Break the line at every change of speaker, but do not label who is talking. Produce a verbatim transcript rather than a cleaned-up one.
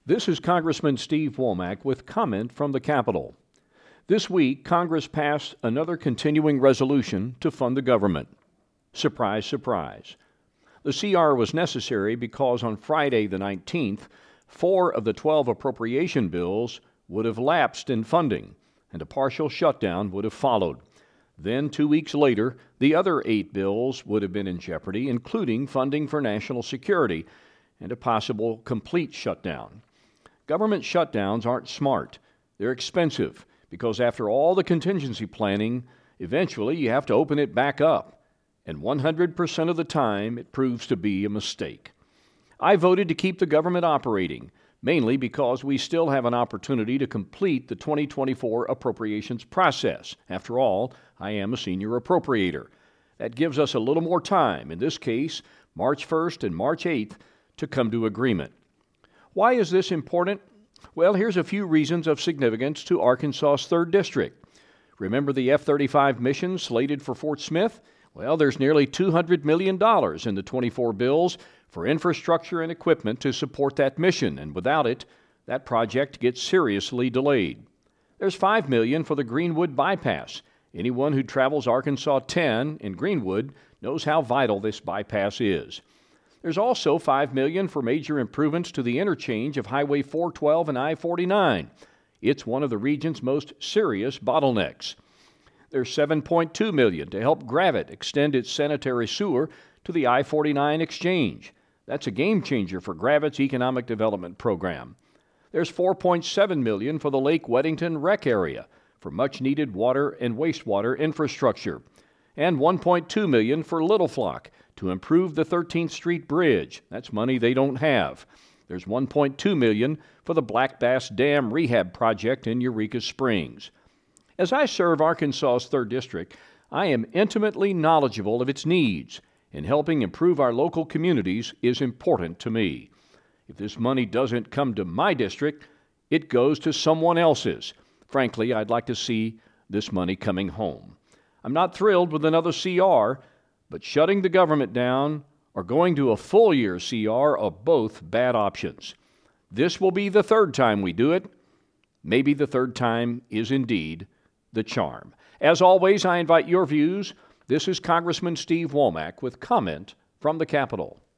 This is Congressman Steve Womack with comment from the Capitol. This week, Congress passed another continuing resolution to fund the government. Surprise, surprise. The C R was necessary because on Friday the nineteenth, four of the twelve appropriation bills would have lapsed in funding, and a partial shutdown would have followed. Then, two weeks later, the other eight bills would have been in jeopardy, including funding for national security and a possible complete shutdown. Government shutdowns aren't smart. They're expensive because after all the contingency planning, eventually you have to open it back up. And one hundred percent of the time, it proves to be a mistake. I voted to keep the government operating, mainly because we still have an opportunity to complete the twenty twenty-four appropriations process. After all, I am a senior appropriator. That gives us a little more time, in this case, March first and March eighth, to come to agreement. Why is this important? Well, here's a few reasons of significance to Arkansas's third District. Remember the F thirty-five mission slated for Fort Smith? Well, there's nearly two hundred million dollars in the twenty-four bills for infrastructure and equipment to support that mission, and without it, that project gets seriously delayed. There's five million dollars for the Greenwood bypass. Anyone who travels Arkansas ten in Greenwood knows how vital this bypass is. There's also five million dollars for major improvements to the interchange of Highway four twelve and I forty-nine. It's one of the region's most serious bottlenecks. There's seven point two million dollars to help Gravette extend its sanitary sewer to the I forty-nine exchange. That's a game changer for Gravette's economic development program. There's four point seven million dollars for the Lake Weddington rec area for much-needed water and wastewater infrastructure, and one point two million dollars for Little Flock to improve the thirteenth Street Bridge. That's money they don't have. There's one point two million dollars for the Black Bass Dam rehab project in Eureka Springs. As I serve Arkansas's third District, I am intimately knowledgeable of its needs, and helping improve our local communities is important to me. If this money doesn't come to my district, it goes to someone else's. Frankly, I'd like to see this money coming home. I'm not thrilled with another C R, but shutting the government down or going to a full-year C R are both bad options. This will be the third time we do it. Maybe the third time is indeed the charm. As always, I invite your views. This is Congressman Steve Womack with comment from the Capitol.